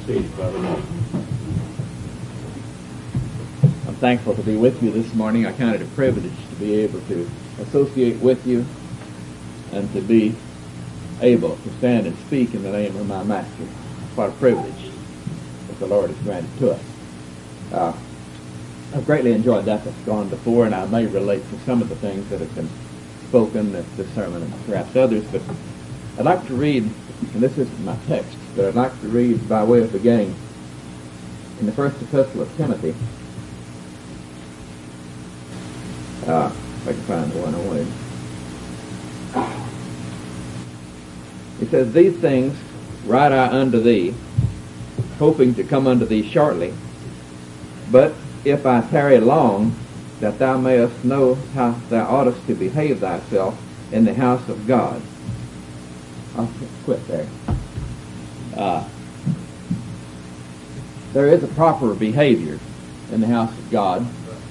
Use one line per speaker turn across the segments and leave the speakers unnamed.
seated, Brother Moore.
I'm thankful to be with you this morning. I count it a privilege to be able to associate with you and to be able to stand and speak in the name of my Master. What a privilege that the Lord has granted to us. I've greatly enjoyed that that's gone before, and I may relate to some of the things that have been spoken at this sermon and perhaps others, but I'd like to read, and this isn't my text, but I'd like to read by way of beginning in the first epistle of Timothy. If I can find the one I wanted. He says, "These things write I unto thee, hoping to come unto thee shortly. But if I tarry long, that thou mayest know how thou oughtest to behave thyself in the house of God." I'll quit there. There is a proper behavior in the house of God.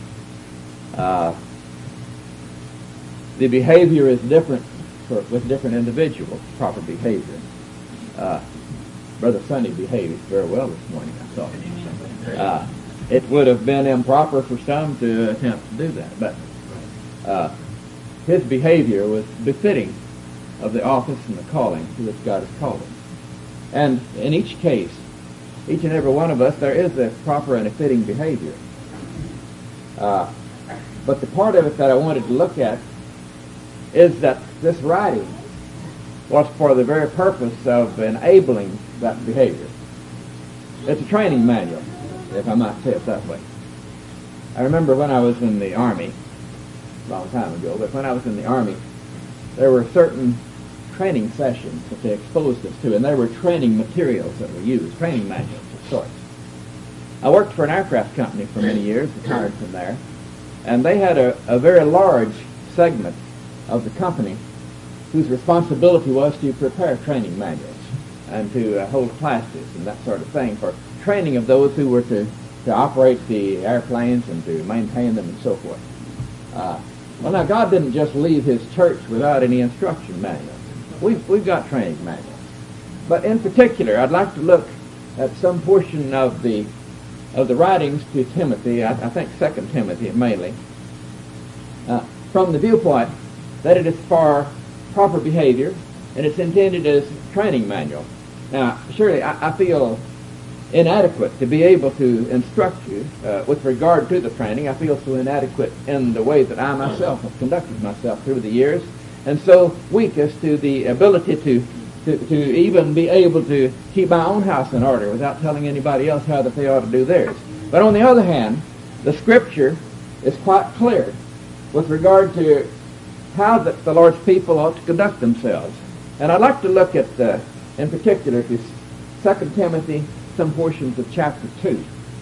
The behavior is different with different individuals, proper behavior. Brother Sonny behaved very well this morning, I saw. It would have been improper for some to attempt to do that, but his behavior was befitting of the office and the calling to which God has called him. And in each case, each and every one of us, there is a proper and a fitting behavior. But the part of it that I wanted to look at is that this writing was for the very purpose of enabling that behavior. It's a training manual, if I might say it that way. I remember when I was in the Army, a long time ago, but when I was in the Army, there were certain training sessions that they exposed us to, and there were training materials that were used, training manuals of sorts. I worked for an aircraft company for many years, retired from there, and they had a very large segment of the company whose responsibility was to prepare training manuals and to hold classes and that sort of thing for training of those who were to operate the airplanes and to maintain them and so forth. Well, now, God didn't just leave his church without any instruction manuals. We've got training manuals. But in particular, I'd like to look at some portion of the writings to Timothy, I think 2 Timothy mainly, from the viewpoint that it is for proper behavior, and it's intended as a training manual. Now, surely I feel inadequate to be able to instruct you with regard to the training. I feel so inadequate in the way that I myself have conducted myself through the years, and so weak as to the ability to even be able to keep my own house in order without telling anybody else how that they ought to do theirs. But on the other hand, the Scripture is quite clear with regard to how the Lord's people ought to conduct themselves. And I'd like to look at, in particular, to 2 Timothy, some portions of chapter 2,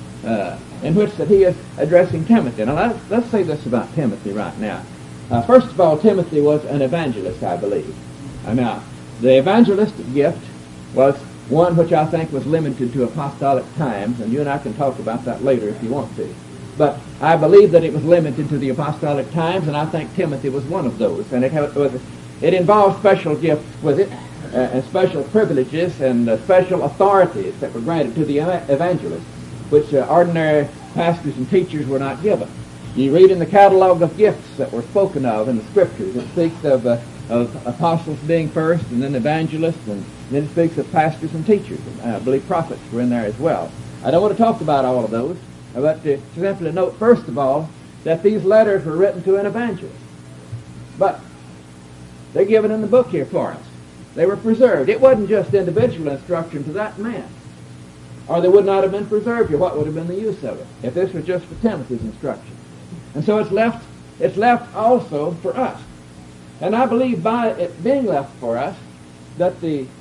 in which that he is addressing Timothy. Now, let's say this about Timothy right now. First of all, Timothy was an evangelist, I believe. Now, the evangelistic gift was one which I think was limited to apostolic times, and you and I can talk about that later if you want to. But I believe that it was limited to the apostolic times, and I think Timothy was one of those. And it involved special gifts with it, and special privileges and special authorities that were granted to the evangelist, which ordinary pastors and teachers were not given. You read in the catalog of gifts that were spoken of in the Scriptures, it speaks of apostles being first, and then evangelists, and then it speaks of pastors and teachers. And I believe prophets were in there as well. I don't want to talk about all of those, but to simply note, first of all, that these letters were written to an evangelist. But they're given in the book here for us. They were preserved. It wasn't just individual instruction to that man, or they would not have been preserved here. What would have been the use of it if this was just for Timothy's instruction? And so it's left also for us. And I believe by it being left for us, that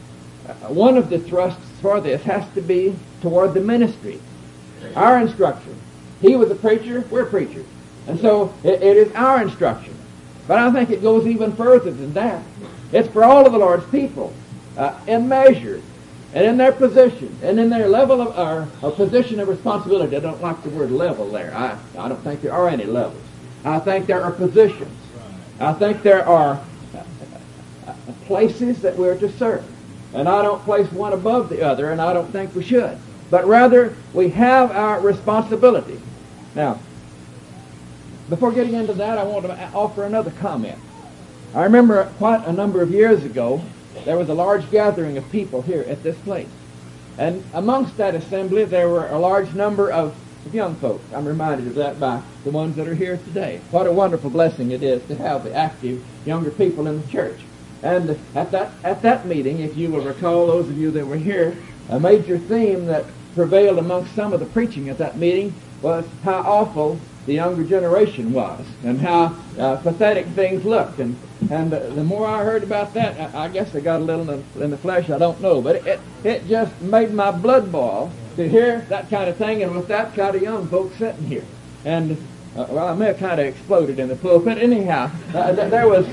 one of the thrusts for this has to be toward the ministry. Our instruction. He was a preacher, we're preachers. And so it is our instruction. But I think it goes even further than that. It's for all of the Lord's people in measure and in their position and in their level of position of responsibility. I don't like the word level there. I don't think there are any levels. I think there are positions. I think there are places that we're to serve. And I don't place one above the other, and I don't think we should. but rather we have our responsibility. Now, before getting into that, I want to offer another comment. I remember quite a number of years ago, there was a large gathering of people here at this place. And amongst that assembly, there were a large number of young folks. I'm reminded of that by the ones that are here today. What a wonderful blessing it is to have the active younger people in the church. And at that meeting, if you will recall, those of you that were here, a major theme that prevailed amongst some of the preaching at that meeting was how awful the younger generation was and how pathetic things looked. And the more I heard about that, I guess I got a little in the flesh, I don't know. But it just made my blood boil to hear that kind of thing and with that kind of young folks sitting here. And, well, I may have kind of exploded in the pulpit. Anyhow, there was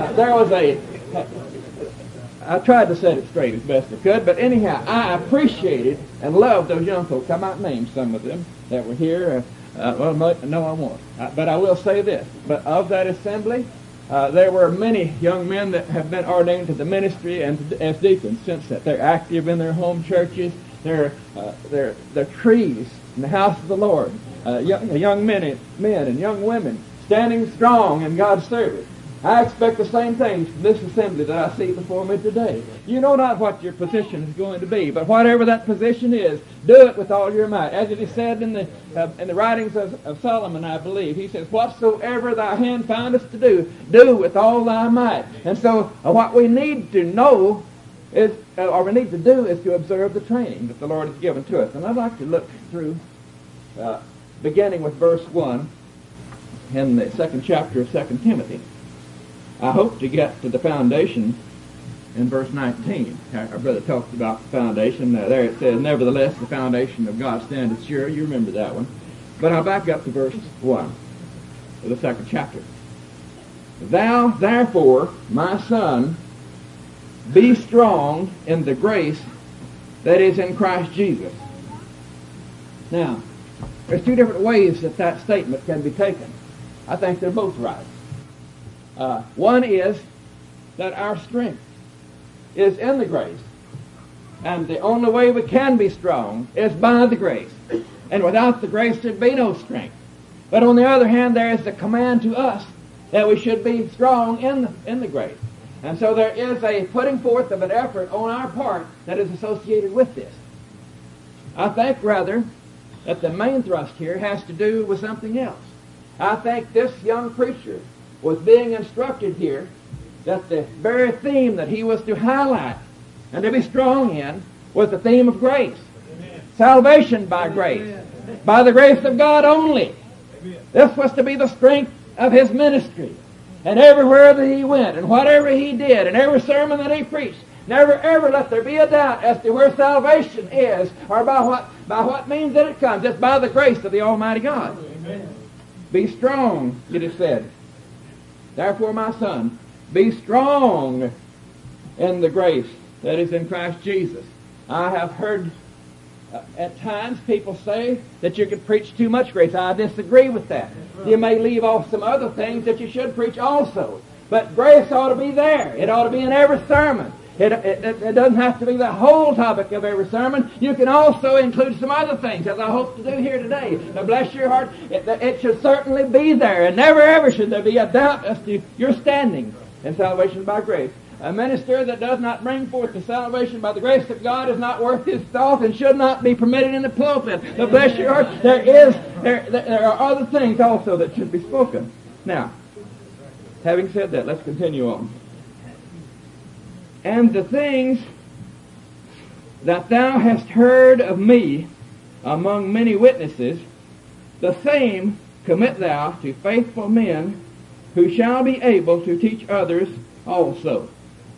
I tried to set it straight as best I could, but anyhow, I appreciated and loved those young folks. I might name some of them that were here. Well, no, I won't. But I will say this. But of that assembly, there were many young men that have been ordained to the ministry and as deacons since that. They're active in their home churches. They're trees in the house of the Lord. Young men and young women standing strong in God's service. I expect the same things from this assembly that I see before me today. You know not what your position is going to be, but whatever that position is, do it with all your might. As it is said in the writings of Solomon, I believe, he says, whatsoever thy hand findest to do, do with all thy might. And so what we need to know is, or we need to do, is to observe the training that the Lord has given to us. And I'd like to look through, beginning with verse 1 in the second chapter of 2 Timothy. I hope to get to the foundation in verse 19. Our brother talked about the foundation. There it says, nevertheless, the foundation of God standeth sure. You remember that one. But I'll back up to verse 1 of the second chapter. Thou, therefore, my son, be strong in the grace that is in Christ Jesus. Now, there's two different ways that statement can be taken. I think they're both right. One is that our strength is in the grace. And the only way we can be strong is by the grace. And without the grace there'd be no strength. But on the other hand, there is the command to us that we should be strong in the grace. And so there is a putting forth of an effort on our part that is associated with this. I think, rather, that the main thrust here has to do with something else. I think this young preacher was being instructed here that the very theme that he was to highlight and to be strong in was the theme of grace. Amen. Salvation by grace. Amen. By the grace of God only. Amen. This was to be the strength of his ministry. And everywhere that he went, and whatever he did, and every sermon that he preached, never ever let there be a doubt as to where salvation is, or by what means that it comes. It's by the grace of the Almighty God. Amen. Be strong, it is said. Therefore, my son, be strong in the grace that is in Christ Jesus. I have heard at times people say that you could preach too much grace. I disagree with that. You may leave off some other things that you should preach also. But grace ought to be there. It ought to be in every sermon. It doesn't have to be the whole topic of every sermon. You can also include some other things, as I hope to do here today. Now, bless your heart, it should certainly be there. And never ever should there be a doubt as to your standing in salvation by grace. A minister that does not bring forth the salvation by the grace of God is not worth his salt and should not be permitted in the pulpit. But bless your heart, there are other things also that should be spoken. Now, having said that, let's continue on. And the things that thou hast heard of me among many witnesses, the same commit thou to faithful men who shall be able to teach others also.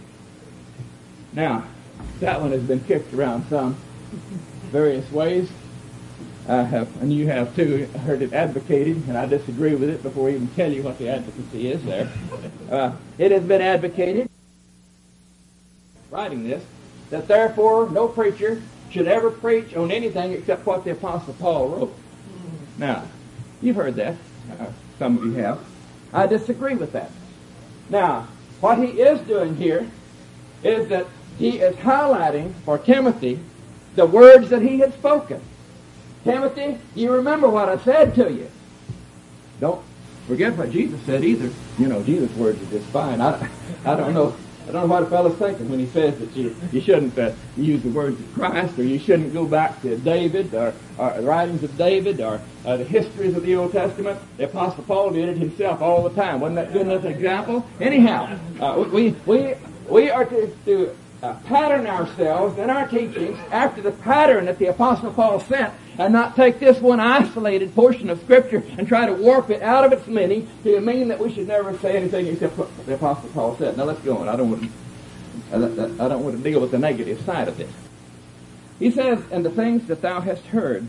Now, that one has been kicked around some various ways. I have, and you have too, heard it advocated, and I disagree with it before I even tell you what the advocacy is there. It has been advocated, writing this, that therefore no preacher should ever preach on anything except what the Apostle Paul wrote. Now, you've heard that. Some of you have. I disagree with that. Now, what he is doing here is that he is highlighting for Timothy the words that he had spoken. Timothy, you remember what I said to you. Don't forget what Jesus said either. You know, Jesus' words are just fine. I don't know what a fellow's thinking when he says that you shouldn't use the words of Christ, or you shouldn't go back to David, or the writings of David, or the histories of the Old Testament. The Apostle Paul did it himself all the time. Wasn't that good enough example? Anyhow, we are to pattern ourselves in our teachings after the pattern that the Apostle Paul set, and not take this one isolated portion of Scripture and try to warp it out of its meaning to mean that we should never say anything except what the Apostle Paul said. Now let's go on. I don't want to deal with the negative side of this. He says, "And the things that thou hast heard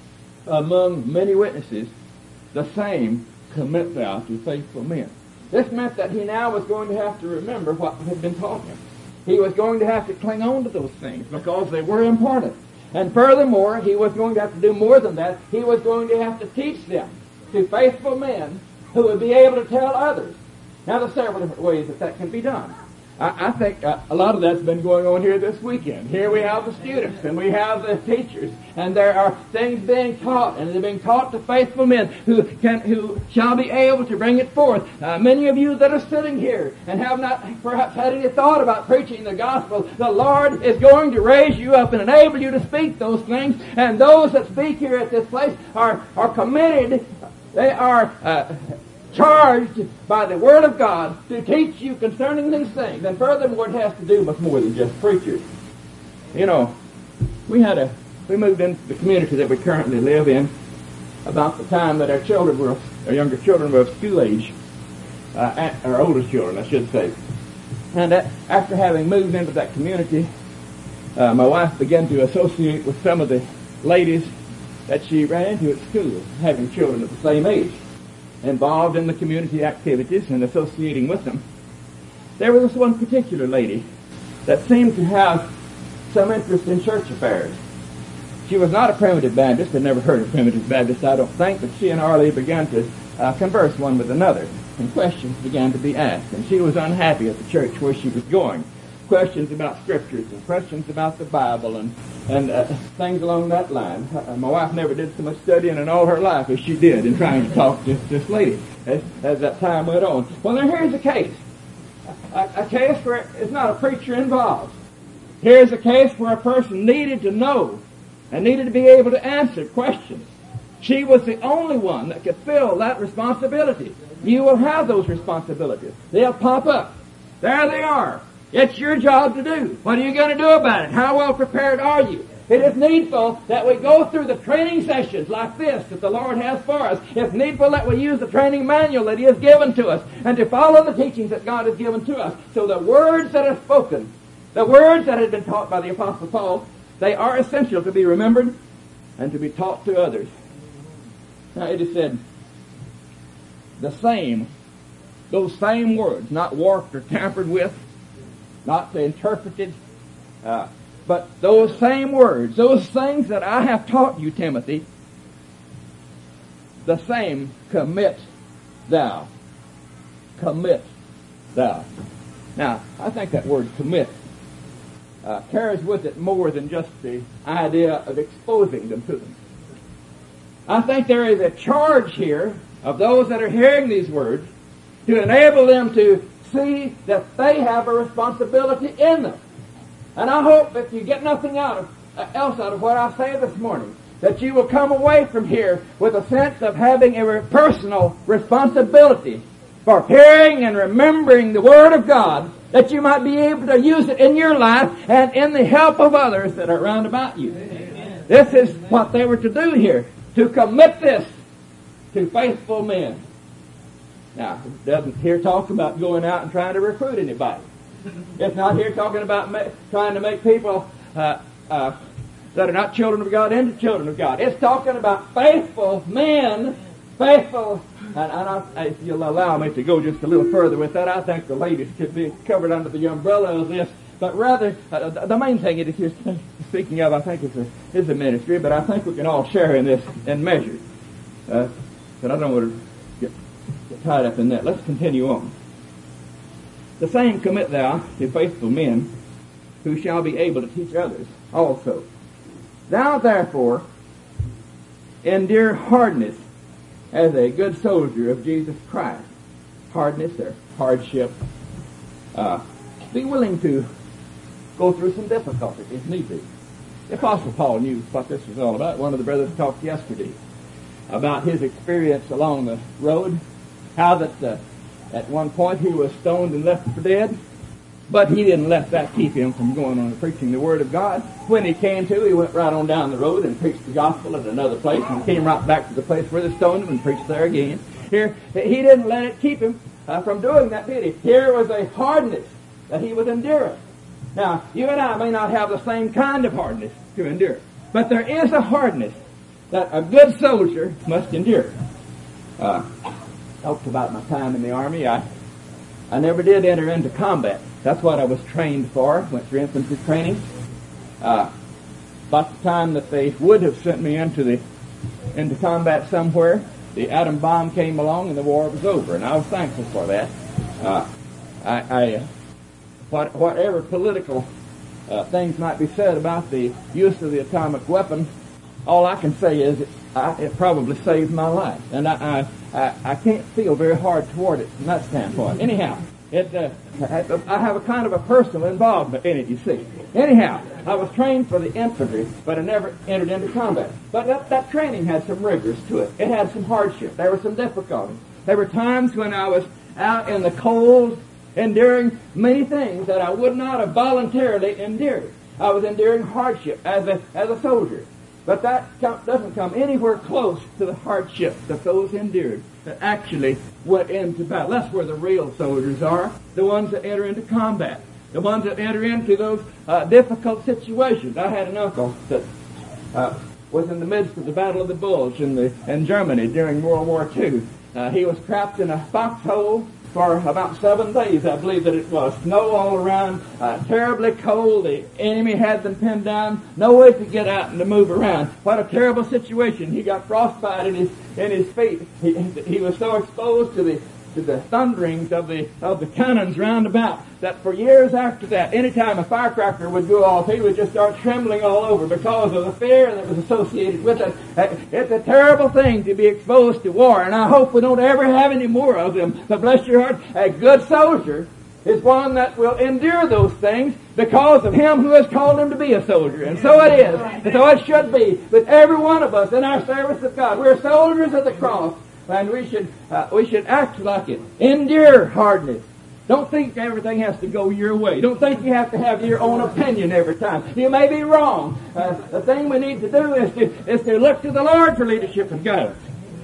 among many witnesses, the same commit thou to faithful men." This meant that he now was going to have to remember what had been taught him. He was going to have to cling on to those things because they were important. And furthermore, he was going to have to do more than that. He was going to have to teach them to faithful men who would be able to tell others. Now, there's several different ways that can be done. I think a lot of that's been going on here this weekend. Here we have the students and we have the teachers, and there are things being taught, and they're being taught to faithful men who shall be able to bring it forth. Many of you that are sitting here and have not perhaps had any thought about preaching the gospel, the Lord is going to raise you up and enable you to speak those things. And those that speak here at this place are committed. They are charged by the Word of God to teach you concerning these things. And furthermore, it has to do with more than just preachers. You know, we moved into the community that we currently live in about the time that our younger children were of school age, our oldest children, I should say. And after having moved into that community, my wife began to associate with some of the ladies that she ran into at school, having children of the same age, involved in the community activities and associating with them. There was this one particular lady that seemed to have some interest in church affairs. She was not a Primitive Baptist. I'd never heard of Primitive Baptist, I don't think, but she and Arlie began to converse one with another, and questions began to be asked. And she was unhappy at the church where she was going. Questions about scriptures and questions about the Bible and things along that line. My wife never did so much studying in all her life as she did in trying to talk to this lady as that time went on. Well, now here's a case. A case where it's not a preacher involved. Here's a case where a person needed to know and needed to be able to answer questions. She was the only one that could fill that responsibility. You will have those responsibilities. They'll pop up. There they are. It's your job to do. What are you going to do about it? How well prepared are you? It is needful that we go through the training sessions like this that the Lord has for us. It's needful that we use the training manual that He has given to us and to follow the teachings that God has given to us. So the words that are spoken, the words that have been taught by the Apostle Paul, they are essential to be remembered and to be taught to others. Now it is said, those same words, not warped or tampered with, not interpreted, but those same words, those things that I have taught you, Timothy, the same commit thou. Commit thou. Now, I think that word commit carries with it more than just the idea of exposing them to them. I think there is a charge here of those that are hearing these words to enable them to see that they have a responsibility in them. And I hope if you get nothing else out of what I say this morning, that you will come away from here with a sense of having a personal responsibility for hearing and remembering the Word of God, that you might be able to use it in your life and in the help of others that are round about you. Amen. This is what they were to do here, to commit this to faithful men. Now, it doesn't here talk about going out and trying to recruit anybody. It's not here talking about trying to make people that are not children of God into children of God. It's talking about faithful men, faithful. And if you'll allow me to go just a little further with that, I think the ladies could be covered under the umbrella of this. But rather, the main thing it is here speaking of, I think, is a ministry. But I think we can all share in this in measure. But I don't want to get tied up in that. Let's continue on. The same commit thou to faithful men who shall be able to teach others also. Thou therefore endure hardness as a good soldier of Jesus Christ. Hardness or hardship. Be willing to go through some difficulty if need be. The Apostle Paul knew what this was all about. One of the brothers talked yesterday about his experience along the road, how that at one point he was stoned and left for dead, but he didn't let that keep him from going on and preaching the Word of God. When he came to, he went right on down the road and preached the gospel at another place, and came right back to the place where they stoned him and preached there again. Here, he didn't let it keep him from doing that, did he? Here was a hardness that he was enduring. Now, you and I may not have the same kind of hardness to endure, but there is a hardness that a good soldier must endure. Talked about my time in the Army. I never did enter into combat. That's what I was trained for. Went through infantry training. About the time that they would have sent me into combat somewhere, the atom bomb came along and the war was over, and I was thankful for that. Whatever political things might be said about the use of the atomic weapon, all I can say is it probably saved my life, and I can't feel very hard toward it from that standpoint. Anyhow, I have a kind of a personal involvement in it, you see. Anyhow, I was trained for the infantry, but I never entered into combat. But that training had some rigors to it. It had some hardship. There were some difficulties. There were times when I was out in the cold, enduring many things that I would not have voluntarily endured. I was enduring hardship as a soldier. But that doesn't come anywhere close to the hardship that those endured that actually went into battle. That's where the real soldiers are, the ones that enter into combat, the ones that enter into those difficult situations. I had an uncle that was in the midst of the Battle of the Bulge in Germany during World War II. He was trapped in a foxhole for about 7 days, I believe that it was. Snow all around, terribly cold. The enemy had them pinned down. No way to get out and to move around. What a terrible situation. He got frostbite in his feet. He was so exposed to the thunderings of the cannons round about that for years after that, anytime a firecracker would go off, he would just start trembling all over because of the fear that was associated with it. It's a terrible thing to be exposed to war, and I hope we don't ever have any more of them. But bless your heart, a good soldier is one that will endure those things because of him who has called him to be a soldier. And so it is, and so it should be with every one of us in our service of God. We're soldiers of the cross. And we should act like it. Endure hardness. Don't think everything has to go your way. Don't think you have to have your own opinion every time. You may be wrong. The thing we need to do is to look to the Lord for leadership and guidance.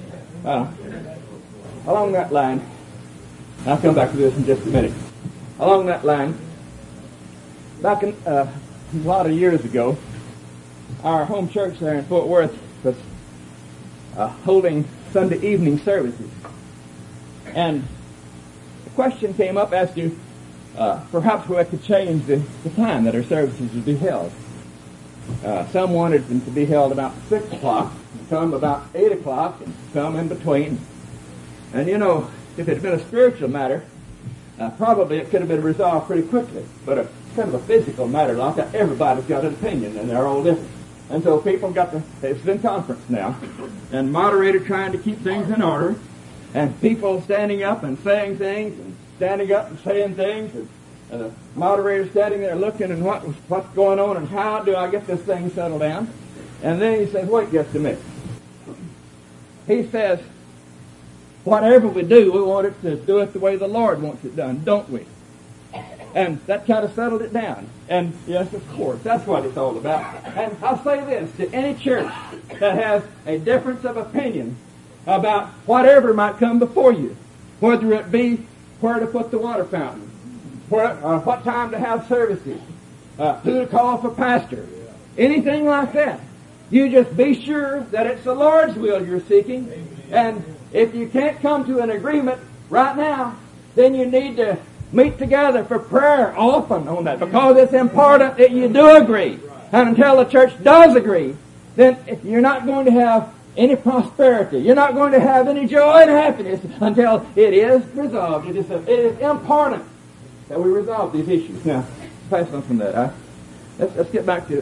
Along that line, I'll come back to this in just a minute. Along that line, back a lot of years ago, our home church there in Fort Worth was holding Sunday evening services. And the question came up as to perhaps we could change the time that our services would be held. Some wanted them to be held about 6 o'clock, some about 8 o'clock, and some in between. And you know, if it had been a spiritual matter, probably it could have been resolved pretty quickly. But a kind of a physical matter like that, everybody's got an opinion, and they're all different. And so people it's in conference now, and moderator trying to keep things in order, and people standing up and saying things, and standing up and saying things, and the moderator standing there looking and what's going on, and how do I get this thing settled down? And then he says, wait just a minute. He says, whatever we do, we want it to do it the way the Lord wants it done, don't we? And that kind of settled it down. And yes, of course, that's what it's all about. And I'll say this, to any church that has a difference of opinion about whatever might come before you, whether it be where to put the water fountain, what time to have services, who to call for pastor, anything like that, you just be sure that it's the Lord's will you're seeking. And if you can't come to an agreement right now, then you need to meet together for prayer often on that, because it's important that you do agree. And until the church does agree, then you're not going to have any prosperity. You're not going to have any joy and happiness until it is resolved. It is important that we resolve these issues. Now, pass on from that. Let's get back to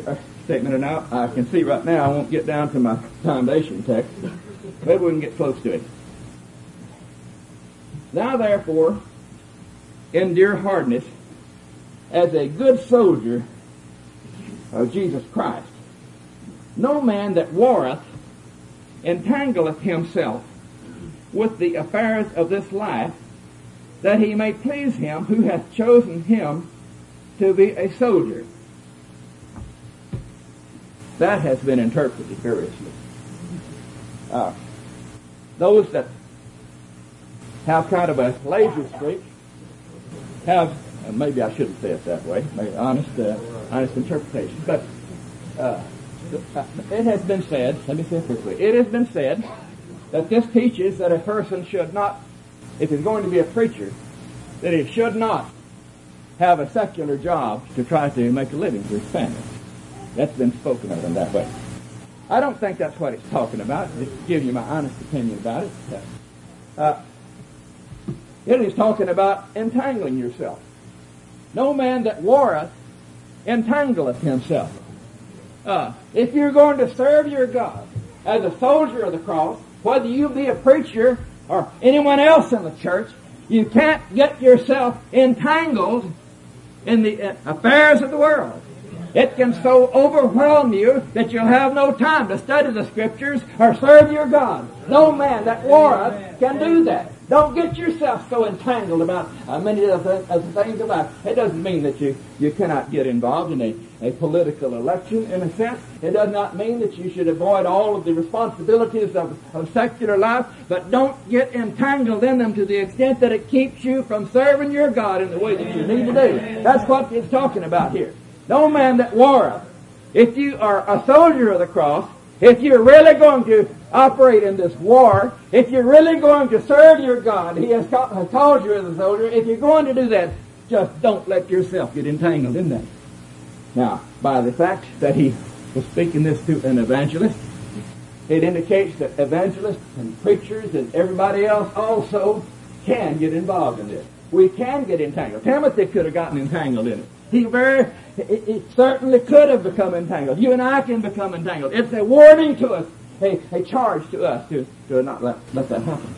statement, and now I can see right now I won't get down to my foundation text. Maybe we can get close to it. Now therefore, endure hardness as a good soldier of Jesus Christ. No man that warreth entangleth himself with the affairs of this life, that he may please him who hath chosen him to be a soldier. That has been interpreted variously. Those that have kind of a lazy streak have, maybe I shouldn't say it that way, maybe honest interpretation, but it has been said, let me say it quickly, it has been said that this teaches that a person should not, if he's going to be a preacher, that he should not have a secular job to try to make a living for his family. That's been spoken of in that way. I don't think that's what it's talking about. Just to give you my honest opinion about it. It is talking about entangling yourself. No man that warreth entangleth himself. If you're going to serve your God as a soldier of the cross, whether you be a preacher or anyone else in the church, you can't get yourself entangled in the affairs of the world. It can so overwhelm you that you'll have no time to study the Scriptures or serve your God. No man that warreth can do that. Don't get yourself so entangled about many of the things of life. It doesn't mean that you cannot get involved in a political election, in a sense. It does not mean that you should avoid all of the responsibilities of secular life, but don't get entangled in them to the extent that it keeps you from serving your God in the way that you need to do. That's what it's talking about here. No man that warreth. If you are a soldier of the cross, if you're really going to operate in this war, if you're really going to serve your God, He has called you as a soldier, if you're going to do that, just don't let yourself get entangled in that. Now, by the fact that he was speaking this to an evangelist, it indicates that evangelists and preachers and everybody else also can get involved in this. We can get entangled. Timothy could have gotten entangled in it. He certainly could have become entangled. You and I can become entangled. It's a warning to us, a charge to us to not let that happen.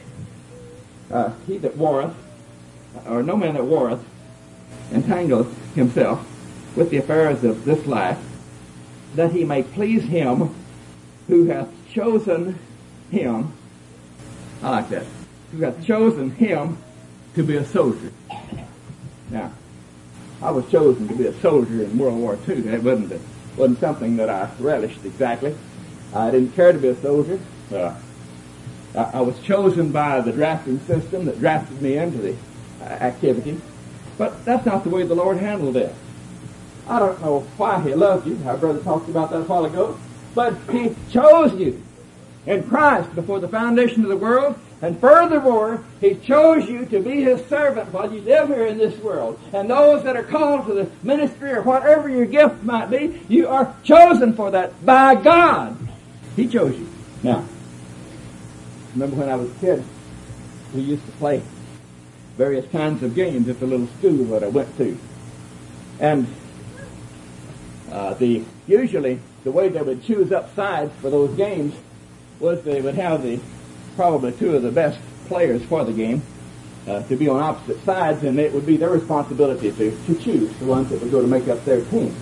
He that warreth, or no man that warreth, entangleth himself with the affairs of this life, that he may please him who hath chosen him. I like that. Who hath chosen him to be a soldier. Now, I was chosen to be a soldier in World War II. That wasn't something that I relished exactly. I didn't care to be a soldier. I was chosen by the drafting system that drafted me into the activity. But that's not the way the Lord handled it. I don't know why He loved you. Our brother talked about that a while ago. But He chose you in Christ before the foundation of the world. And furthermore, He chose you to be His servant while you live here in this world. And those that are called to the ministry or whatever your gift might be, you are chosen for that by God. He chose you. Now, remember when I was a kid, we used to play various kinds of games at the little school that I went to. And usually the way they would choose up sides for those games was they would have probably two of the best players for the game to be on opposite sides, and it would be their responsibility to choose the ones that would go to make up their team.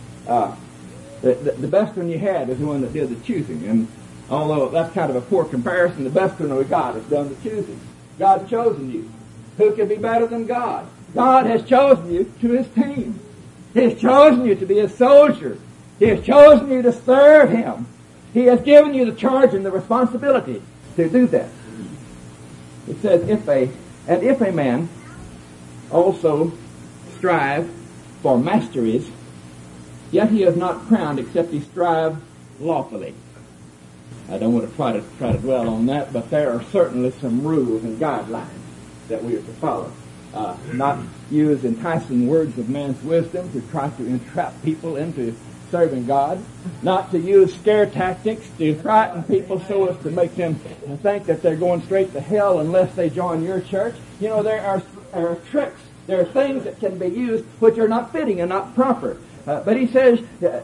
The best one you had is the one that did the choosing, and although that's kind of a poor comparison, the best one we got has done the choosing. God's chosen you. Who can be better than God? God has chosen you to His team. He has chosen you to be a soldier. He has chosen you to serve Him. He has given you the charge and the responsibility to do that. It says, if a man also strive for masteries, yet he is not crowned except he strive lawfully. I don't want to try to dwell on that, but there are certainly some rules and guidelines that we are to follow. Not use enticing words of man's wisdom to try to entrap people into serving God. Not to use scare tactics to frighten people so as to make them think that they're going straight to hell unless they join your church. You know, there are tricks. There are things that can be used which are not fitting and not proper. But he says,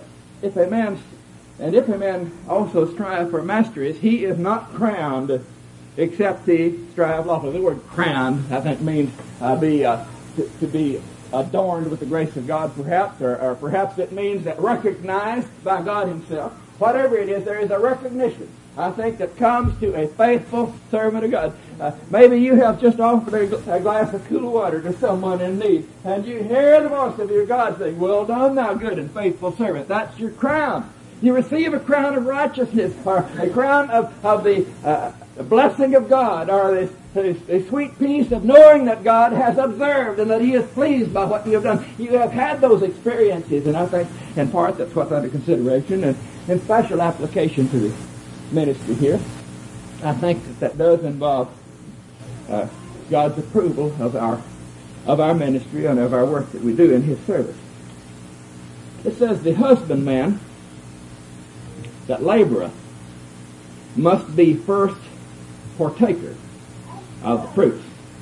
if a man also strive for masteries, he is not crowned, except he strive lawfully. The word crowned, I think, means to be adorned with the grace of God, perhaps, or perhaps it means that recognized by God himself. Whatever it is, there is a recognition, I think, that comes to a faithful servant of God. Maybe you have just offered a glass of cool water to someone in need, and you hear the voice of your God saying, "Well done, thou good and faithful servant." That's your crown. You receive a crown of righteousness, or a crown of the blessing of God, or the sweet peace of knowing that God has observed and that he is pleased by what you have done. You have had those experiences, and I think in part that's what's under consideration, and in special application to the ministry here. I think that does involve God's approval of our ministry and of our work that we do in his service. It says, "The husbandman that laboreth must be first partaker of the fruits."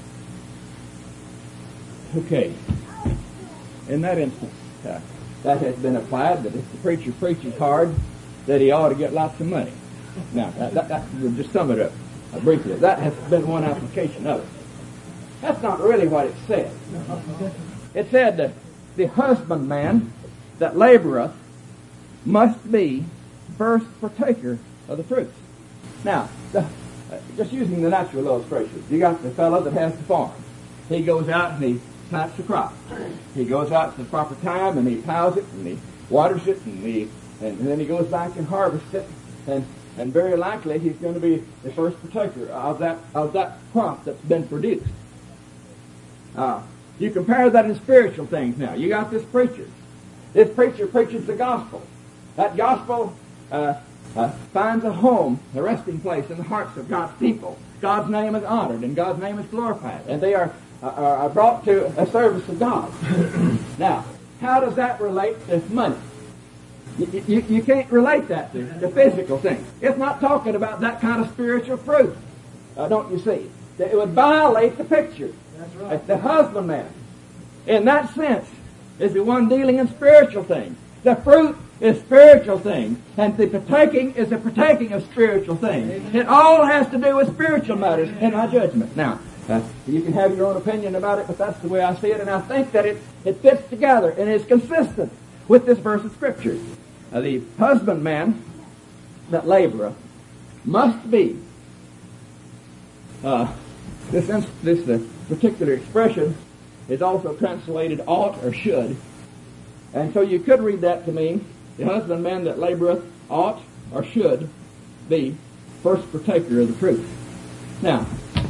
Okay. In that instance, that has been applied that if the preacher preaches hard, that he ought to get lots of money. Now, that we'll just sum it up briefly. That has been one application of it. That's not really what it said. It said that the husbandman that laboreth must be first partaker of the fruits. Now, just using the natural illustration, you got the fellow that has the farm. He goes out and he plants the crop. He goes out at the proper time and he plows it and he waters it and then he goes back and harvests it, and very likely he's going to be the first partaker of that crop that's been produced. You compare that in spiritual things now. You got this preacher. This preacher preaches the gospel. That gospel finds a home, a resting place in the hearts of God's people. God's name is honored and God's name is glorified, and they are brought to a service of God. Now, how does that relate to money? You can't relate that to physical things. It's not talking about that kind of spiritual fruit. Don't you see? It would violate the picture. That's right. The husbandman, in that sense, is the one dealing in spiritual things. The fruit is spiritual things, and the partaking is the partaking of spiritual things. Amen. It all has to do with spiritual matters in my judgment. Now, you can have your own opinion about it, but that's the way I see it, and I think that it fits together and is consistent with this verse of Scripture. The husbandman that laboreth must be, this particular expression is also translated ought or should. And so you could read that to mean the husbandman that laboreth ought or should be first partaker of the fruit. Now,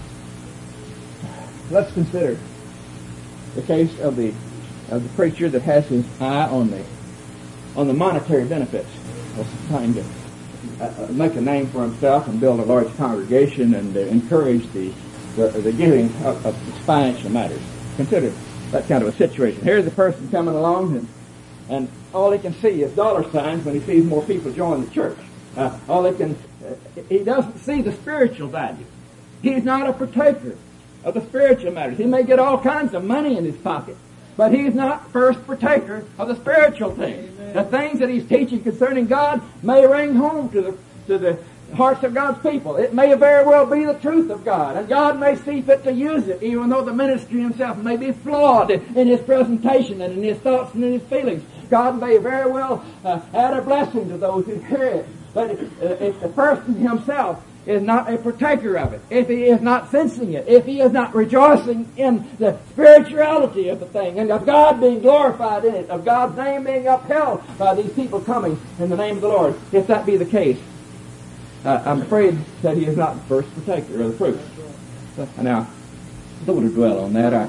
let's consider the case of the preacher that has his eye on the monetary benefits of trying to make a name for himself and build a large congregation and encourage the giving of financial matters. Consider that kind of a situation. Here's a person coming along and all he can see is dollar signs when he sees more people join the church. He doesn't see the spiritual value. He's not a partaker of the spiritual matters. He may get all kinds of money in his pocket, but he's not first partaker of the spiritual things. Amen. The things that he's teaching concerning God may ring home to the hearts of God's people. It may very well be the truth of God, and God may see fit to use it, even though the ministry himself may be flawed in his presentation and in his thoughts and in his feelings. God may very well add a blessing to those who hear it. But if the person himself is not a partaker of it, if he is not sensing it, if he is not rejoicing in the spirituality of the thing, and of God being glorified in it, of God's name being upheld by these people coming in the name of the Lord, if that be the case, I'm afraid that he is not the first partaker of the fruit. Now, I don't want to dwell on that.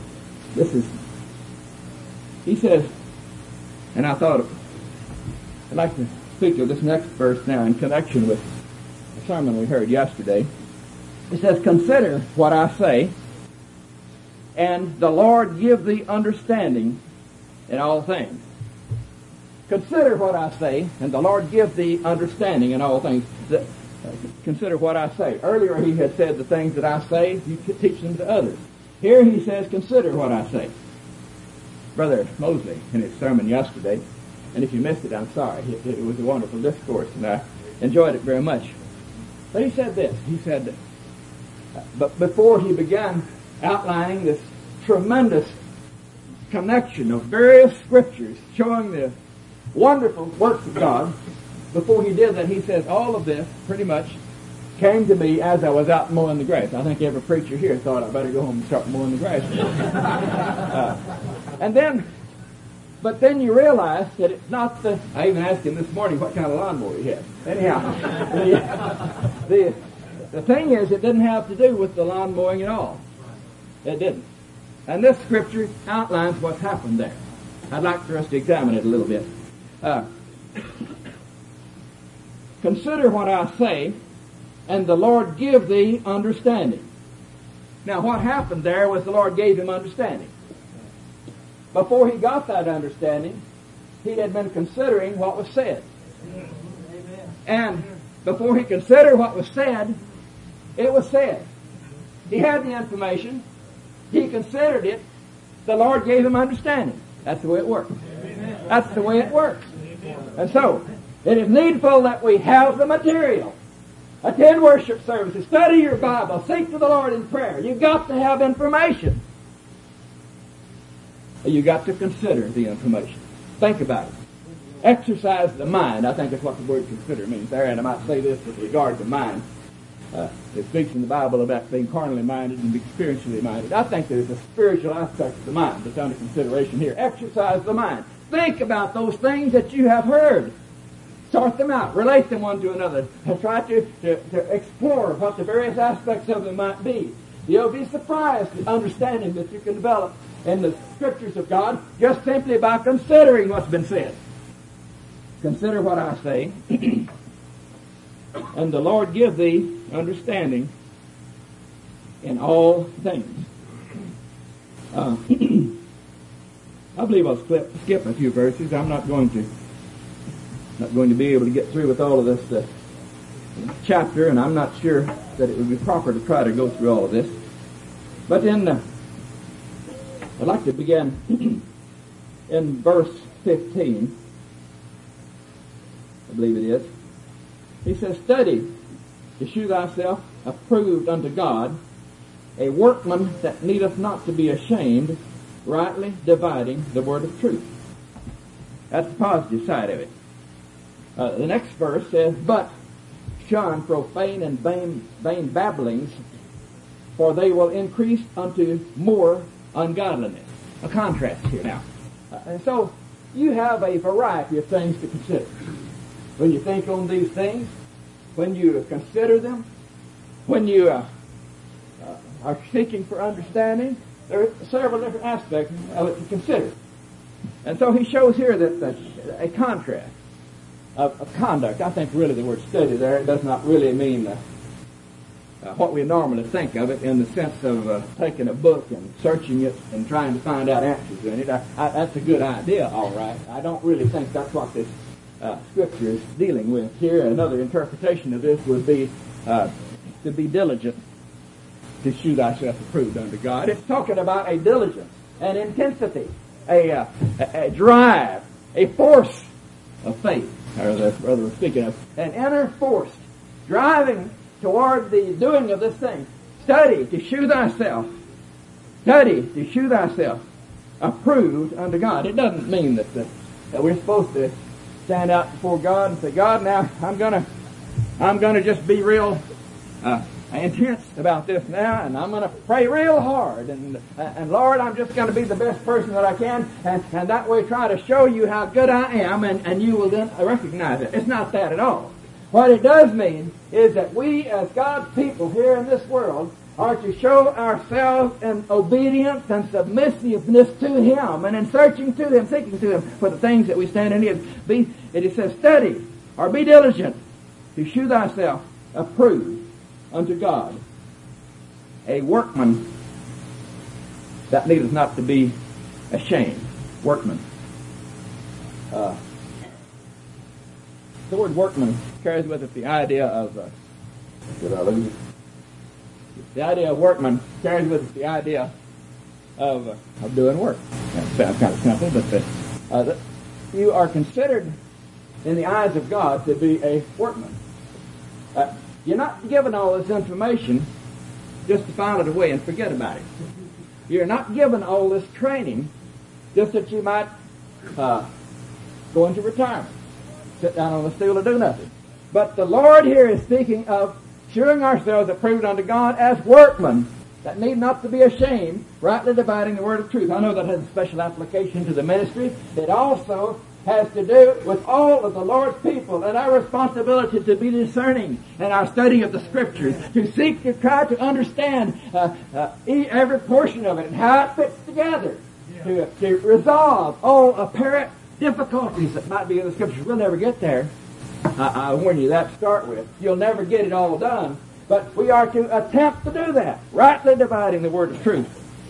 He says, and I thought I'd like to speak of this next verse now in connection with the sermon we heard yesterday. It says, "Consider what I say, and the Lord give thee understanding in all things." Consider what I say, and the Lord give thee understanding in all things. Consider what I say. Earlier he had said the things that I say, you teach them to others. Here he says, consider what I say. Brother Mosley, in his sermon yesterday, And if you missed it, I'm sorry. It was a wonderful discourse, and I enjoyed it very much. But he said this. He said, but before he began outlining this tremendous connection of various scriptures showing the wonderful works of God, before he did that, he says, all of this pretty much came to me as I was out mowing the grass. I think every preacher here thought I better go home and start mowing the grass. But then you realize that it's not I even asked him this morning what kind of lawnmower he had. Anyhow, the thing is, it didn't have to do with the lawn mowing at all. It didn't. And this scripture outlines what's happened there. I'd like for us to examine it a little bit. Consider what I say, and the Lord give thee understanding. Now, what happened there was the Lord gave him understanding. Before he got that understanding, he had been considering what was said. And before he considered what was said, it was said. He had the information. He considered it. The Lord gave him understanding. That's the way it works. That's the way it works. And so, it is needful that we have the material. Attend worship services. Study your Bible. Seek to the Lord in prayer. You've got to have information. You've got to consider the information. Think about it. Exercise the mind. I think that's what the word consider means there. And I might say this with regard to mind. It speaks in the Bible about being carnally minded and being spiritually minded. I think there's a spiritual aspect of the mind that's under consideration here. Exercise the mind. Think about those things that you have heard. Sort them out. Relate them one to another. And try to explore what the various aspects of them might be. You'll be surprised at the understanding that you can develop in the scriptures of God just simply by considering what's been said. Consider what I say. And the Lord give thee understanding in all things. I believe I'll skip a few verses. I'm not going to be able to get through with all of this chapter, and I'm not sure that it would be proper to try to go through all of this. But I'd like to begin in verse 15. I believe it is. He says, study to shew thyself approved unto God, a workman that needeth not to be ashamed, rightly dividing the word of truth. That's the positive side of it. The next verse says, but shun profane and vain babblings, for they will increase unto more ungodliness. A contrast here now. And so you have a variety of things to consider. When you think on these things, when you consider them, when you are seeking for understanding, there are several different aspects of it to consider. And so he shows here that a contrast of conduct. I think really the word study there, it does not really mean what we normally think of it in the sense of taking a book and searching it and trying to find out answers in it. That's a good idea, all right. I don't really think that's what this scripture is dealing with here. Another interpretation of this would be to be diligent to shew thyself approved unto God. It's talking about a diligence, an intensity, a drive, a force of faith, or that's what we're speaking of, an inner force driving toward the doing of this thing. Study to shew thyself. Study to shew thyself approved unto God. It doesn't mean that we're supposed to stand out before God and say, God, now I'm gonna just be real intense about this now, and I'm gonna pray real hard, and Lord, I'm just gonna be the best person that I can, and that way try to show you how good I am, and you will then recognize it. It's not that at all. What it does mean is that we as God's people here in this world are to show ourselves in obedience and submissiveness to Him, and in searching to Him, seeking to Him for the things that we stand in need. It says, study or be diligent to shew thyself approved unto God, a workman that needeth not to be ashamed. Workman. The word workman carries with it the idea of the idea of workman carries with it the idea of doing work. That sounds kind of simple, but you are considered in the eyes of God to be a workman. You're not given all this information just to file it away and forget about it. You're not given all this training just that you might go into retirement, sit down on the stool and do nothing. But the Lord here is speaking of shewing ourselves approved unto God as workmen that need not to be ashamed, rightly dividing the word of truth. I know that has a special application to the ministry. It also has to do with all of the Lord's people and our responsibility to be discerning in our study of the Scriptures, to seek to try to understand every portion of it and how it fits together, to resolve all apparent difficulties that might be in the Scriptures. We'll never get there. I warn you that to start with. You'll never get it all done. But we are to attempt to do that, rightly dividing the word of truth.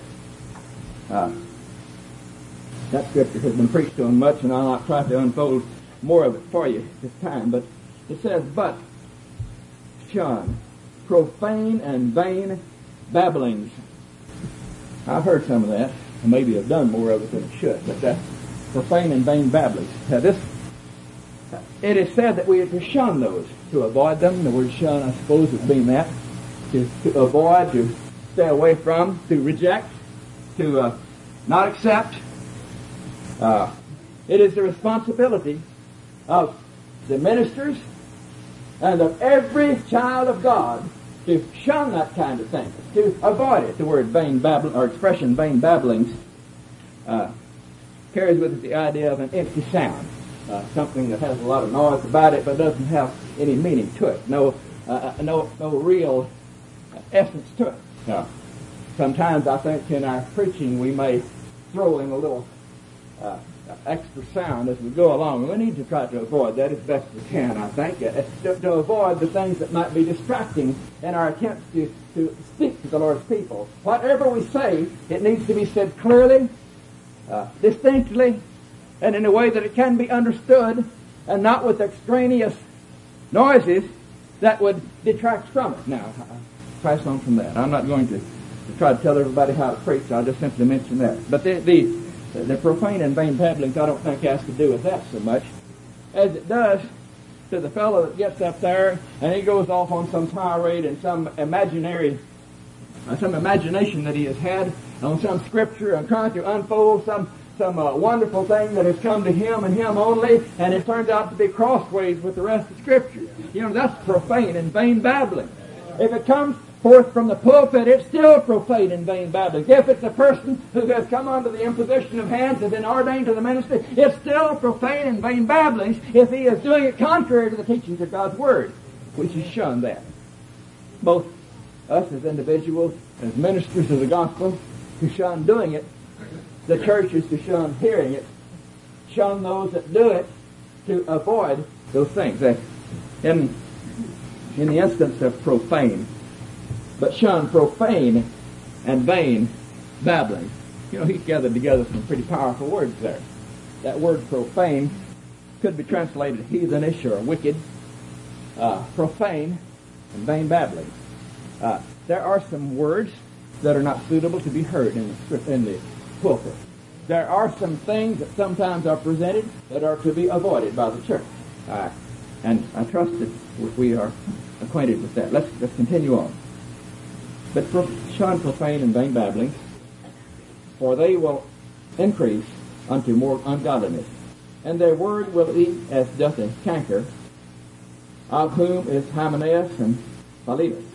That scripture has been preached on much, and I'll not try to unfold more of it for you this time. But it says, but shun profane and vain babblings. I've heard some of that. I maybe have done more of it than I should. But that's profane and vain babblings. It is said that we are to shun those, to avoid them. The word shun, I suppose, would mean that. To avoid, to stay away from, to reject, to not accept. It is the responsibility of the ministers and of every child of God to shun that kind of thing, to avoid it. The word vain babbling, or expression vain babblings, carries with it the idea of an empty sound. Something that has a lot of noise about it but doesn't have any meaning to it. No real essence to it. Sometimes I think in our preaching we may throw in a little extra sound as we go along. We need to try to avoid that as best we can, I think, to avoid the things that might be distracting in our attempts to speak to the Lord's people. Whatever we say, it needs to be said clearly, distinctly, and in a way that it can be understood, and not with extraneous noises that would detract from it. Now, pass on from that. I'm not going to try to tell everybody how to preach. I'll just simply mention that. But the profane and vain babblings, I don't think has to do with that so much as it does to the fellow that gets up there and he goes off on some tirade and some imagination that he has had on some scripture and trying to unfold some wonderful thing that has come to him and him only, and it turns out to be crossways with the rest of Scripture. That's profane and vain babbling. If it comes forth from the pulpit, it's still profane and vain babbling. If it's a person who has come under the imposition of hands and been ordained to the ministry, it's still profane and vain babblings if he is doing it contrary to the teachings of God's Word. We should shun that. Both us as individuals, as ministers of the gospel, to shun doing it. The church is to shun hearing it, shun those that do it, to avoid those things. In the instance of profane, but shun profane and vain babbling. He's gathered together some pretty powerful words there. That word profane could be translated heathenish or wicked, profane and vain babbling. There are some words that are not suitable to be heard in the pulpit. There are some things that sometimes are presented that are to be avoided by the church. And I trust that we are acquainted with that. Let's continue on. But shun profane and vain babblings, for they will increase unto more ungodliness. And their word will eat as doth a canker, of whom is Hymenaeus and Philetus.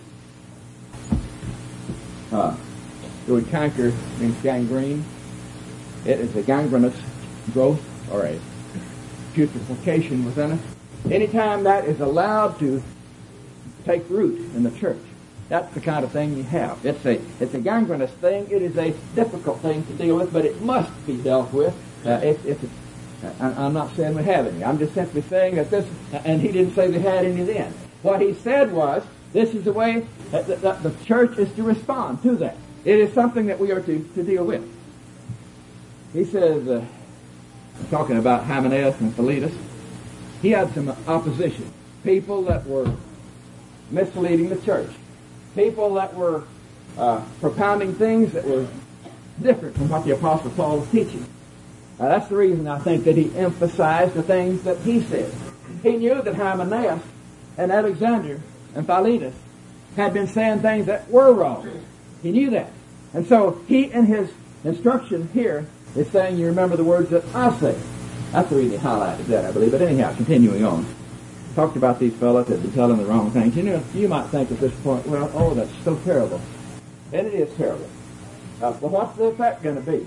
The word canker means gangrene. It is a gangrenous growth or a putrefaction within us. Anytime that is allowed to take root in the church, that's the kind of thing you have. It's a gangrenous thing. It is a difficult thing to deal with, but it must be dealt with. I'm not saying we have any. I'm just simply saying that this, and he didn't say they had any then. What he said was, this is the way that the church is to respond to that. It is something that we are to deal with. He says, talking about Hymenaeus and Philetus, he had some opposition. People that were misleading the church. People that were propounding things that were different from what the Apostle Paul was teaching. That's the reason I think that he emphasized the things that he said. He knew that Hymenaeus and Alexander and Philetus had been saying things that were wrong. He knew that. And so he, in his instruction here, is saying, you remember the words that I say. That's the reason he highlighted that, I believe. But anyhow, continuing on. Talked about these fellows that had been telling the wrong things. You know, you might think at this point, well, oh, that's so terrible. And it is terrible. Well, what's the effect going to be?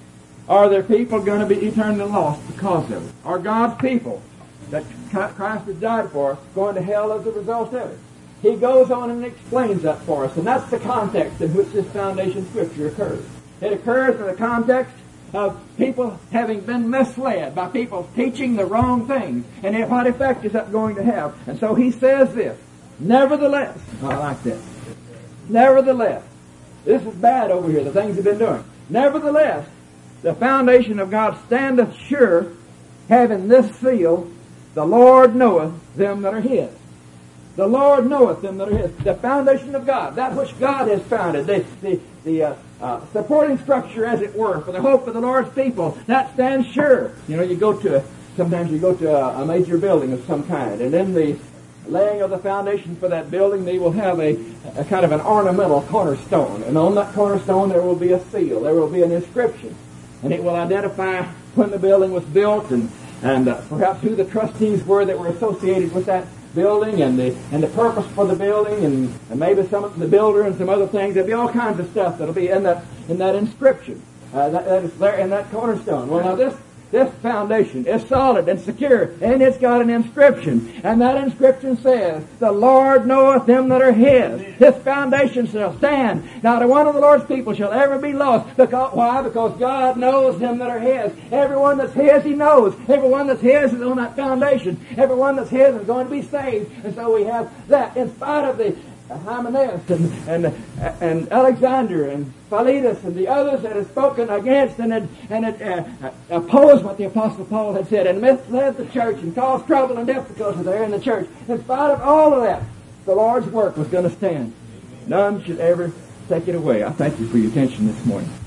Are there people going to be eternally lost because of it? Are God's people that Christ has died for going to hell as a result of it? He goes on and explains that for us. And that's the context in which this foundation scripture occurs. It occurs in the context of people having been misled by people teaching the wrong things. And what effect is that going to have? And so he says this, nevertheless, I like this. Nevertheless, this is bad over here, the things they've been doing. Nevertheless, the foundation of God standeth sure, having this seal, the Lord knoweth them that are his. The Lord knoweth them that are his. The foundation of God, that which God has founded, the supporting structure, as it were, for the hope of the Lord's people, that stands sure. You know, sometimes you go to a major building of some kind, and in the laying of the foundation for that building, they will have a kind of an ornamental cornerstone. And on that cornerstone there will be a seal. There will be an inscription. And it will identify when the building was built and perhaps who the trustees were that were associated with that building and the purpose for the building and maybe some of the builder and some other things. There'll be all kinds of stuff that'll be in that inscription that is there in that cornerstone. Well, now this foundation is solid and secure, and it's got an inscription. And that inscription says, the Lord knoweth them that are his. This foundation shall stand. Not one of the Lord's people shall ever be lost. Why? Because God knows them that are his. Everyone that's his, he knows. Everyone that's his is on that foundation. Everyone that's his is going to be saved. And so we have that in spite of the Hymenaeus and Alexander and Philetus and the others that had spoken against and opposed what the Apostle Paul had said and misled the church and caused trouble and difficulty there in the church. In spite of all of that, the Lord's work was going to stand. None should ever take it away. I thank you for your attention this morning.